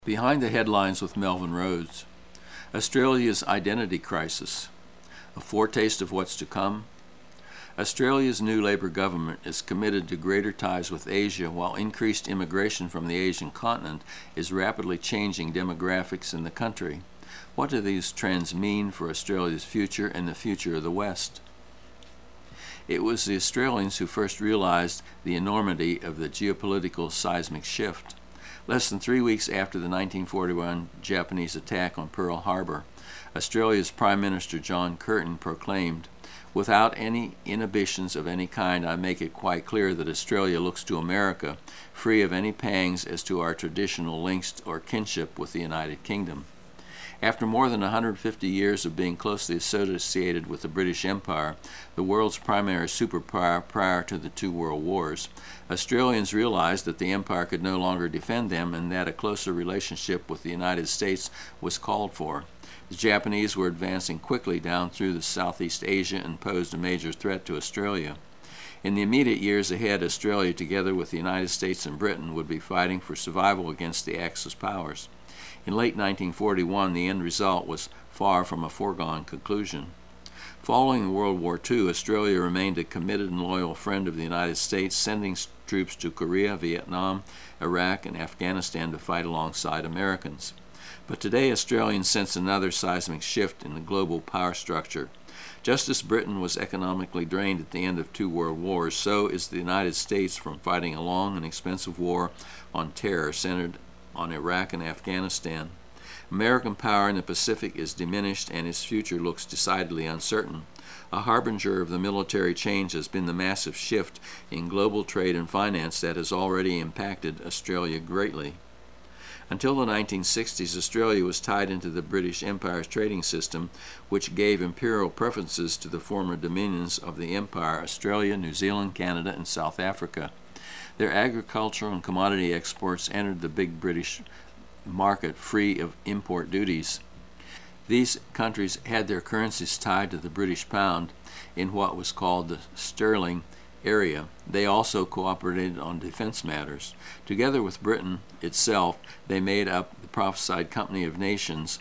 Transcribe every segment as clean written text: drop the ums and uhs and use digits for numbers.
Behind the headlines with Melvin Rhodes, Australia's identity crisis, a foretaste of what's to come. Australia's new Labor government is committed to greater ties with Asia, while increased immigration from the Asian continent is rapidly changing demographics in the country. What do these trends mean for Australia's future and the future of the West? It was the Australians who first realized the enormity of the geopolitical seismic shift. Less than 3 weeks after the 1941 Japanese attack on Pearl Harbor, Australia's Prime Minister John Curtin proclaimed, "Without any inhibitions of any kind, I make it quite clear that Australia looks to America, free of any pangs as to our traditional links or kinship with the United Kingdom." After more than 150 years of being closely associated with the British Empire, the world's primary superpower prior to the two world wars, Australians realized that the empire could no longer defend them and that a closer relationship with the United States was called for. The Japanese were advancing quickly down through the Southeast Asia and posed a major threat to Australia. In the immediate years ahead, Australia, together with the United States and Britain, would be fighting for survival against the Axis powers. In late 1941, the end result was far from a foregone conclusion. Following World War II, Australia remained a committed and loyal friend of the United States, sending troops to Korea, Vietnam, Iraq, and Afghanistan to fight alongside Americans. But today, Australians sense another seismic shift in the global power structure. Just as Britain was economically drained at the end of two world wars, so is the United States from fighting a long and expensive war on terror centered on Iraq and Afghanistan. American power in the Pacific is diminished and its future looks decidedly uncertain. A harbinger of the military change has been the massive shift in global trade and finance that has already impacted Australia greatly. Until the 1960s, Australia was tied into the British Empire's trading system, which gave imperial preferences to the former dominions of the empire, Australia, New Zealand, Canada, and South Africa. Their agricultural and commodity exports entered the big British market free of import duties. These countries had their currencies tied to the British pound in what was called the sterling area. They also cooperated on defense matters. Together with Britain itself, they made up the prophesied company of nations,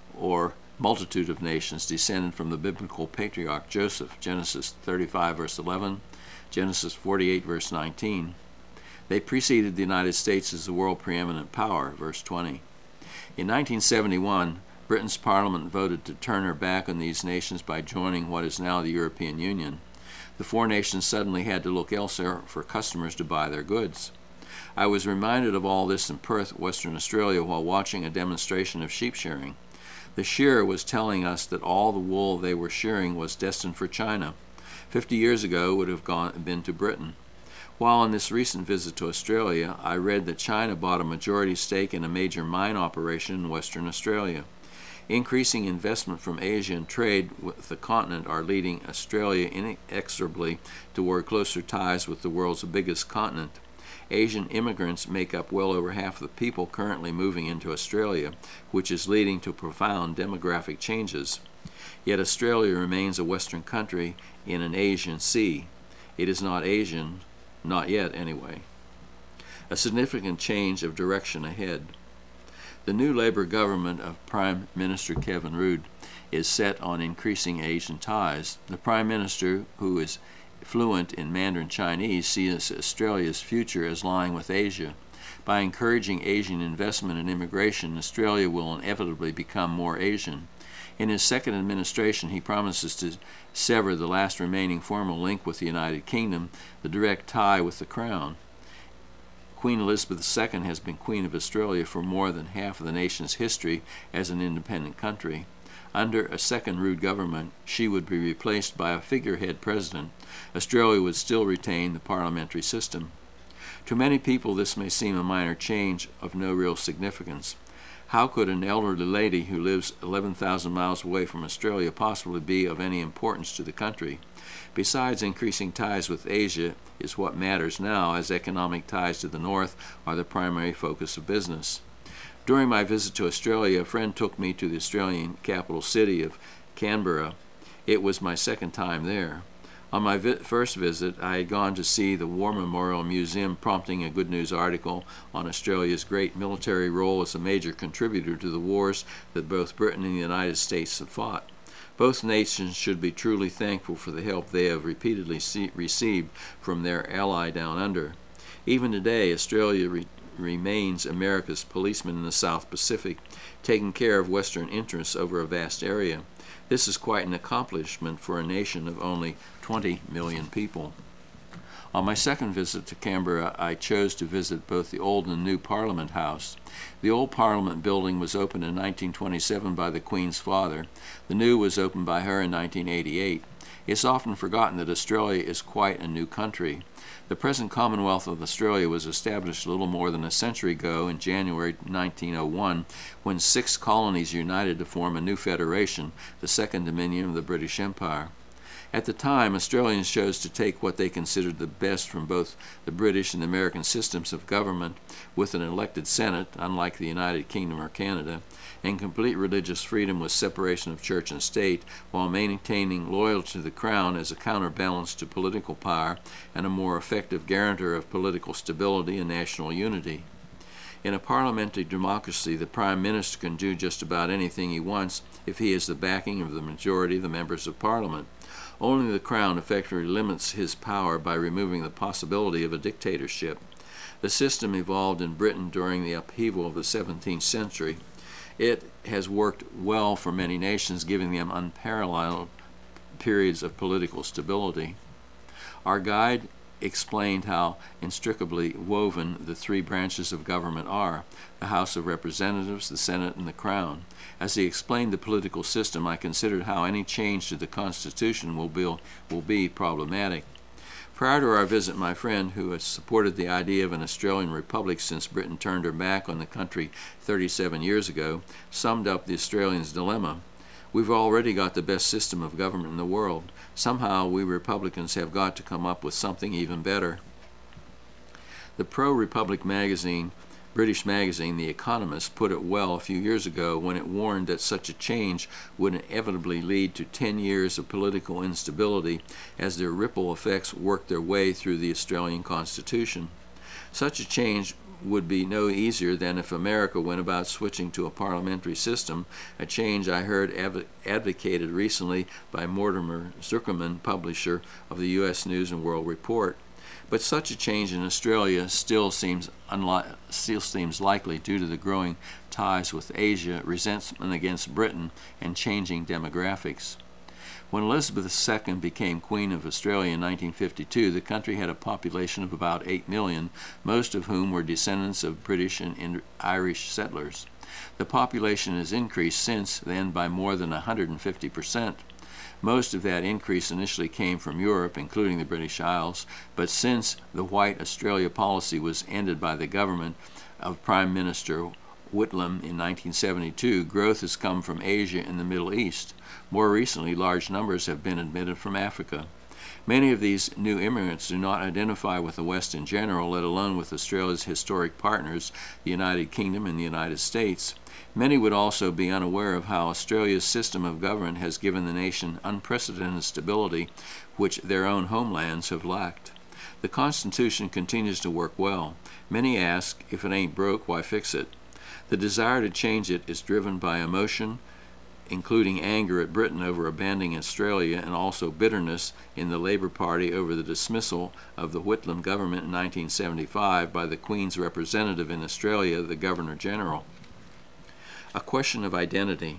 or multitude of nations, descended from the biblical patriarch Joseph, Genesis 35, verse 11, Genesis 48, verse 19. They preceded the United States as the world preeminent power, verse 20. In 1971, Britain's Parliament voted to turn her back on these nations by joining what is now the European Union. The four nations suddenly had to look elsewhere for customers to buy their goods. I was reminded of all this in Perth, Western Australia, while watching a demonstration of sheep shearing. The shearer was telling us that all the wool they were shearing was destined for China. 50 years ago it would have been to Britain. While on this recent visit to Australia, I read that China bought a majority stake in a major mine operation in Western Australia. Increasing investment from Asia and trade with the continent are leading Australia inexorably toward closer ties with the world's biggest continent. Asian immigrants make up well over half of the people currently moving into Australia, which is leading to profound demographic changes. Yet Australia remains a Western country in an Asian sea. It is not Asian, not yet anyway. A significant change of direction ahead. The new Labor government of Prime Minister Kevin Rudd is set on increasing Asian ties. The Prime Minister, who is fluent in Mandarin Chinese, sees Australia's future as lying with Asia. By encouraging Asian investment and immigration, Australia will inevitably become more Asian. In his second administration, he promises to sever the last remaining formal link with the United Kingdom, the direct tie with the Crown. Queen Elizabeth II has been Queen of Australia for more than half of the nation's history as an independent country. Under a second Rudd government, she would be replaced by a figurehead president. Australia would still retain the parliamentary system. To many people, this may seem a minor change of no real significance. How could an elderly lady who lives 11,000 miles away from Australia possibly be of any importance to the country? Besides, increasing ties with Asia is what matters now, as economic ties to the north are the primary focus of business. During my visit to Australia, a friend took me to the Australian capital city of Canberra. It was my second time there. On my first visit, I had gone to see the War Memorial Museum, prompting a Good News article on Australia's great military role as a major contributor to the wars that both Britain and the United States have fought. Both nations should be truly thankful for the help they have repeatedly received from their ally down under. Even today, Australia remains America's policeman in the South Pacific, taking care of Western interests over a vast area. This is quite an accomplishment for a nation of only 20 million people. On my second visit to Canberra, I chose to visit both the old and new Parliament House. The old Parliament building was opened in 1927 by the Queen's father. The new was opened by her in 1988. It's often forgotten that Australia is quite a new country. The present Commonwealth of Australia was established a little more than a century ago in January 1901, when 6 colonies united to form a new federation, the Second Dominion of the British Empire. At the time, Australians chose to take what they considered the best from both the British and the American systems of government, with an elected Senate, unlike the United Kingdom or Canada, and complete religious freedom with separation of church and state, while maintaining loyalty to the Crown as a counterbalance to political power and a more effective guarantor of political stability and national unity. In a parliamentary democracy, the Prime Minister can do just about anything he wants if he has the backing of the majority of the members of Parliament. Only the Crown effectively limits his power by removing the possibility of a dictatorship. The system evolved in Britain during the upheaval of the 17th century. It has worked well for many nations, giving them unparalleled periods of political stability. Our guide explained how inextricably woven the 3 branches of government are: the House of Representatives, the Senate, and the Crown. As he explained the political system, I considered how any change to the Constitution will be problematic. Prior to our visit, my friend, who has supported the idea of an Australian republic since Britain turned her back on the country 37 years ago, summed up the Australians' dilemma. We've already got the best system of government in the world. Somehow we Republicans have got to come up with something even better. The pro-Republic magazine, British magazine, The Economist, put it well a few years ago when it warned that such a change would inevitably lead to 10 years of political instability as their ripple effects worked their way through the Australian Constitution. Such a change would be no easier than if America went about switching to a parliamentary system, a change I heard advocated recently by Mortimer Zuckerman, publisher of the U.S. News and World Report. But such a change in Australia still seems likely due to the growing ties with Asia, resentment against Britain, and changing demographics. When Elizabeth II became Queen of Australia in 1952, the country had a population of about 8 million, most of whom were descendants of British and Irish settlers. The population has increased since then by more than 150%. Most of that increase initially came from Europe, including the British Isles, but since the White Australia policy was ended by the government of Prime Minister Whitlam in 1972, growth has come from Asia and the Middle East. More recently, large numbers have been admitted from Africa. Many of these new immigrants do not identify with the West in general, let alone with Australia's historic partners, the United Kingdom and the United States. Many would also be unaware of how Australia's system of government has given the nation unprecedented stability, which their own homelands have lacked. The Constitution continues to work well. Many ask, if it ain't broke, why fix it? The desire to change it is driven by emotion, including anger at Britain over abandoning Australia, and also bitterness in the Labour Party over the dismissal of the Whitlam government in 1975 by the Queen's representative in Australia, the Governor-General. A question of identity.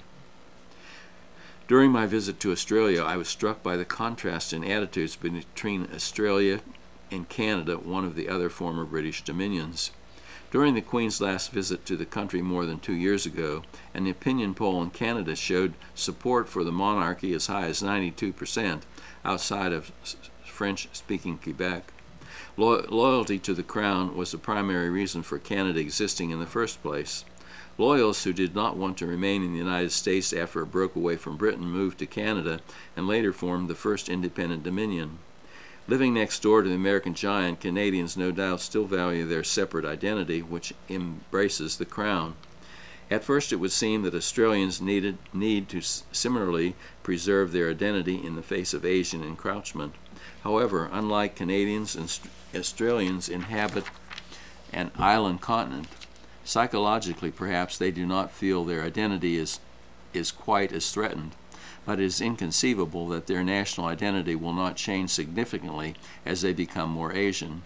During my visit to Australia, I was struck by the contrast in attitudes between Australia and Canada, one of the other former British dominions. During the Queen's last visit to the country more than 2 years ago, an opinion poll in Canada showed support for the monarchy as high as 92% outside of French-speaking Quebec. Loyalty to the Crown was the primary reason for Canada existing in the first place. Loyalists who did not want to remain in the United States after it broke away from Britain moved to Canada and later formed the first independent dominion. Living next door to the American giant, Canadians no doubt still value their separate identity, which embraces the Crown. At first it would seem that Australians need to similarly preserve their identity in the face of Asian encroachment. However, unlike Canadians and Australians inhabit an island continent, psychologically perhaps they do not feel their identity is quite as threatened, but it is inconceivable that their national identity will not change significantly as they become more Asian.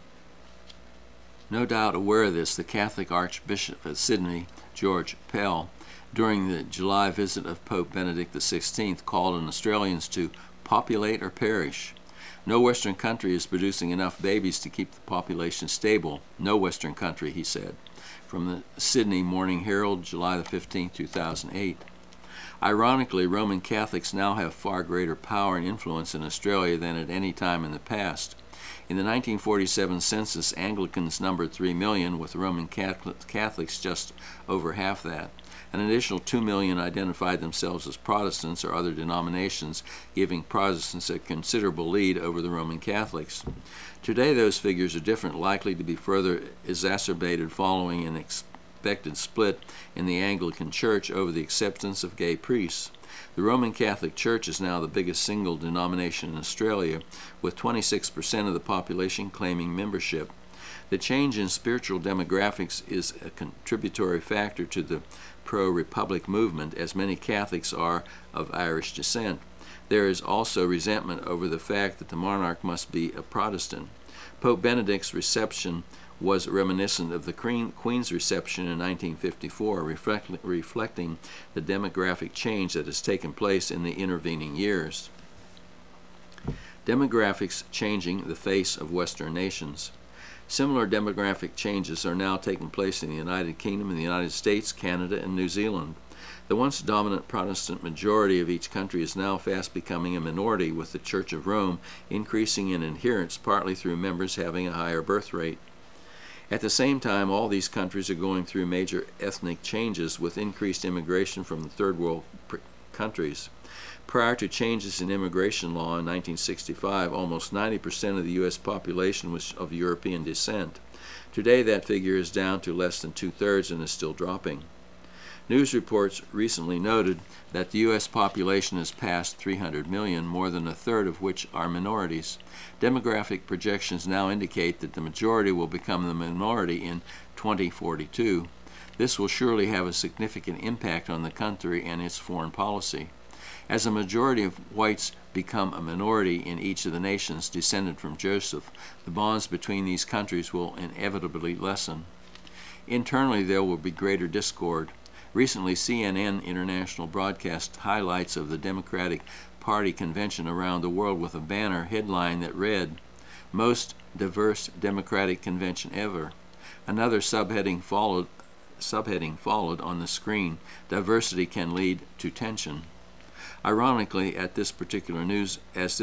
No doubt aware of this, the Catholic Archbishop of Sydney, George Pell, during the July visit of Pope Benedict XVI, called on Australians to populate or perish. No Western country is producing enough babies to keep the population stable. No Western country, he said. From the Sydney Morning Herald, July 15, 2008. Ironically, Roman Catholics now have far greater power and influence in Australia than at any time in the past. In the 1947 census, Anglicans numbered 3 million, with Roman Catholics just over half that. An additional 2 million identified themselves as Protestants or other denominations, giving Protestants a considerable lead over the Roman Catholics. Today, those figures are different, likely to be further exacerbated following an expected split in the Anglican Church over the acceptance of gay priests. The Roman Catholic Church is now the biggest single denomination in Australia, with 26% of the population claiming membership. The change in spiritual demographics is a contributory factor to the pro-republic movement, as many Catholics are of Irish descent. There is also resentment over the fact that the monarch must be a Protestant. Pope Benedict's reception was reminiscent of the Queen's reception in 1954, reflecting the demographic change that has taken place in the intervening years. Demographics changing the face of Western nations. Similar demographic changes are now taking place in the United Kingdom, the United States, Canada, and New Zealand. The once dominant Protestant majority of each country is now fast becoming a minority, with the Church of Rome increasing in adherence, partly through members having a higher birth rate. At the same time, all these countries are going through major ethnic changes, with increased immigration from the third world countries. Prior to changes in immigration law in 1965, almost 90% of the U.S. population was of European descent. Today, that figure is down to less than two-thirds and is still dropping. News reports recently noted that the U.S. population has passed 300 million, more than a third of which are minorities. Demographic projections now indicate that the majority will become the minority in 2042. This will surely have a significant impact on the country and its foreign policy. As a majority of whites become a minority in each of the nations descended from Joseph, the bonds between these countries will inevitably lessen. Internally, there will be greater discord. Recently, CNN International broadcast highlights of the Democratic Party convention around the world with a banner headline that read, "Most diverse Democratic convention ever." Another subheading followed on the screen, "Diversity can lead to tension." Ironically, as this particular news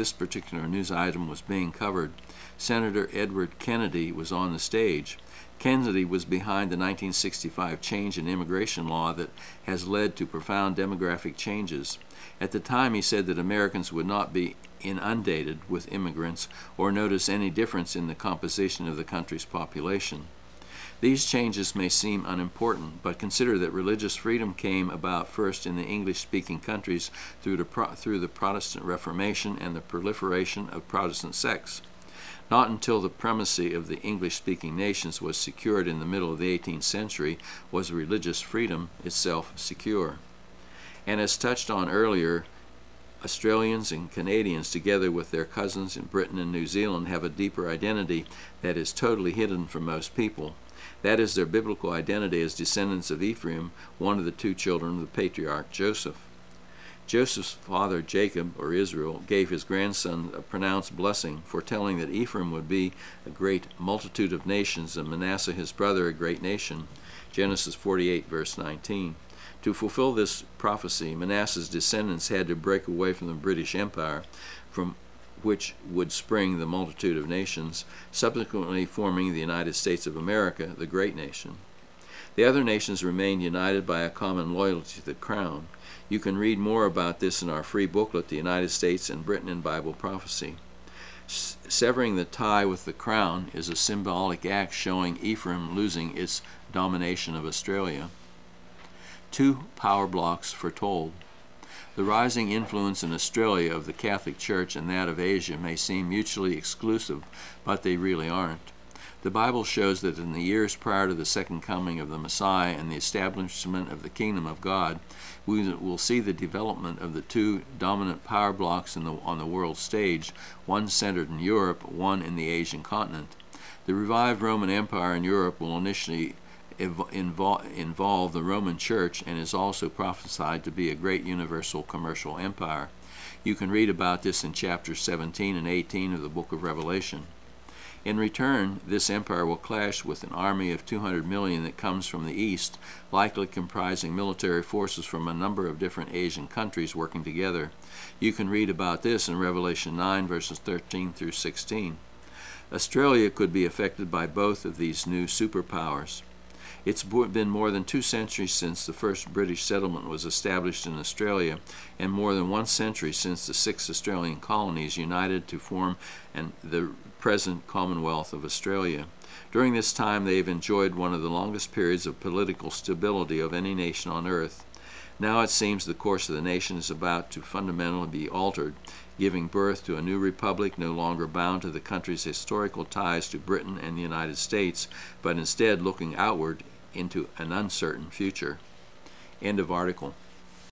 item was being covered, Senator Edward Kennedy was on the stage. Kennedy was behind the 1965 change in immigration law that has led to profound demographic changes. At the time, he said that Americans would not be inundated with immigrants or notice any difference in the composition of the country's population. These changes may seem unimportant, but consider that religious freedom came about first in the English-speaking countries through the Protestant Reformation and the proliferation of Protestant sects. Not until the primacy of the English-speaking nations was secured in the middle of the 18th century was religious freedom itself secure. And as touched on earlier, Australians and Canadians, together with their cousins in Britain and New Zealand, have a deeper identity that is totally hidden from most people. That is their biblical identity as descendants of Ephraim, one of the two children of the patriarch Joseph. Joseph's father, Jacob, or Israel, gave his grandson a pronounced blessing, foretelling that Ephraim would be a great multitude of nations and Manasseh his brother a great nation. Genesis 48, verse 19. To fulfill this prophecy, Manasseh's descendants had to break away from the British Empire, from which would spring the multitude of nations, subsequently forming the United States of America, the great nation. The other nations remained united by a common loyalty to the crown. You can read more about this in our free booklet, The United States and Britain in Bible Prophecy. Severing the tie with the crown is a symbolic act showing Ephraim losing its domination of Australia. Two power blocks foretold. The rising influence in Australia of the Catholic Church and that of Asia may seem mutually exclusive, but they really aren't. The Bible shows that in the years prior to the second coming of the Messiah and the establishment of the kingdom of God, we will see the development of the two dominant power blocks on the world stage, one centered in Europe, one in the Asian continent. The revived Roman Empire in Europe will initially involve the Roman Church and is also prophesied to be a great universal commercial empire. You can read about this in chapters 17 and 18 of the book of Revelation. In return, this empire will clash with an army of 200 million that comes from the east, likely comprising military forces from a number of different Asian countries working together. You can read about this in Revelation 9, verses 13 through 16. Australia could be affected by both of these new superpowers. It's been more than 2 centuries since the first British settlement was established in Australia, and more than 1 century since the 6 Australian colonies united to form the present Commonwealth of Australia. During this time, they have enjoyed one of the longest periods of political stability of any nation on earth. Now it seems the course of the nation is about to fundamentally be altered, giving birth to a new republic no longer bound to the country's historical ties to Britain and the United States, but instead looking outward into an uncertain future. End of article.